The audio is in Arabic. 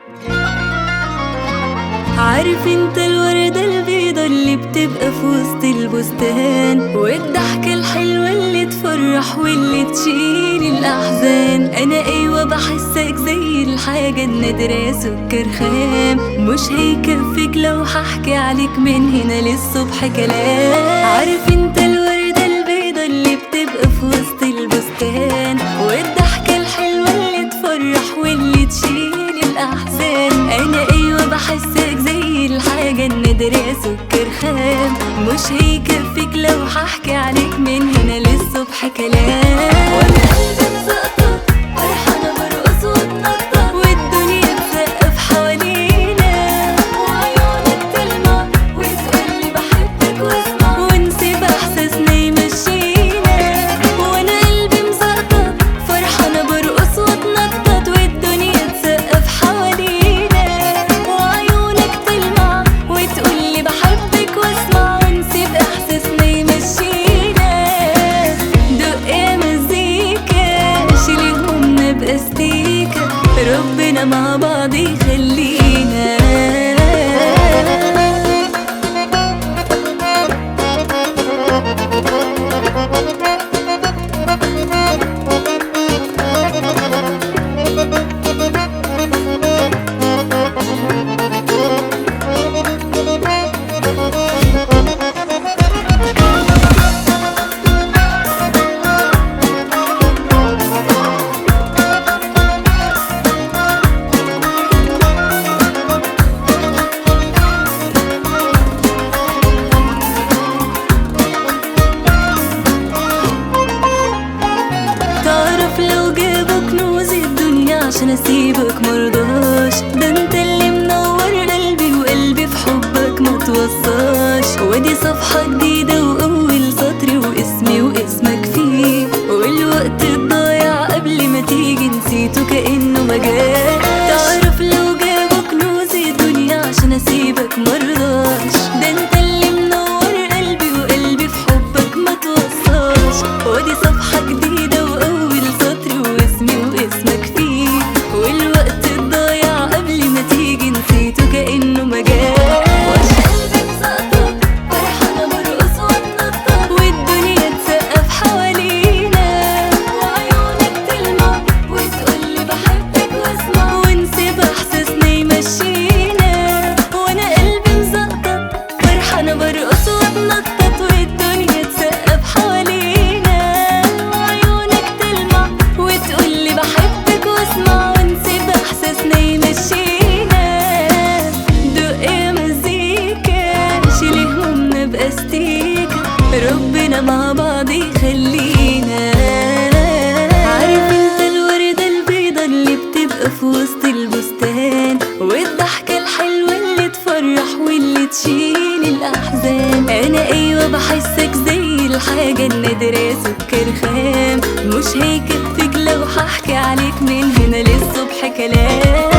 عارف انت الوردة البيضة اللي بتبقى في وسط البستان، والضحكة الحلوة اللي تفرح واللي تشيل الأحزان. أنا أيوة بحسك زي الحاجة النادرة سكر خام، مش هيكفيك لو هحكي عليك من هنا للصبح كلام. عارف انت الوردة البيضة اللي بتبقى في وسط البستان، والضحكة الحلوة اللي تفرح واللي تشيل الأحزان. أنا أيوة بحسك زي الحاجة النادرة سكر خام، مش هيكفيك لو هحكي عليك من هنا للصبح كلام. وانا قلبي مسقطة فرحانة برقص واتنطط، والدنيا تسقف حوالينا، وعيونك تلمع وتقولي بحبك واسمع، ونسيب احساسنا يمشينا. وانا قلبي مسقطة فرحانة برقص واتنطط، والدنيا تسقف حوالينا، وعيونك تلمع وتقولي بحبك واسمع، ونسيب احساسنا يمشينا. دق يا مزيكا شيلي همومنا باستيكا، ربنا مع بعض يخلينا. لو جابوا كنوز الدنيا عشان اسيبك مرضاش، ده انت اللي منور قلبي وقلبي في حبك ما توصاش. ودي صفحة جديدة واول سطر واسمي واسمك فيه، والوقت الضايع قبل ما تيجي نسيته كأنه ما جاش. تعرف لو جابوا كنوز الدنيا عشان اسيبك مرضاش، ده انت اللي منور قلبي وقلبي في حبك ما توصاش. ودي صفحة جديدة واول سطر واسمي واسمك فيه، والوقت الضايع قبل ما تيجي نسيته كأنه ما جاش. قلبي مسقطة فرحانة برقص واتنطط، والدنيا تسقف حوالينا، وعيونك تلمع وتقولي بحبك واسمع، ونسيب احساسنا يمشينا. وانا قلبي مسقطة فرحانة برقص واتنطط، والدنيا تسقف حوالينا، وعيونك تلمع وتقولي بحبك واسمع، ونسيب احساسنا يمشينا. دق يا مزيكا شيلي همومنا باستيكا، ربنا مع بعض يخلينا. عارف انت الوردة البيضة اللي بتبقى في وسط البستان، والضحكة الحلوة اللي تفرح واللي تشيل الأحزان. أنا أيوة بحسك زي الحاجة النادرة سكر خام، مش هيكفيك لو هحكي عليك من هنا للصبح كلام.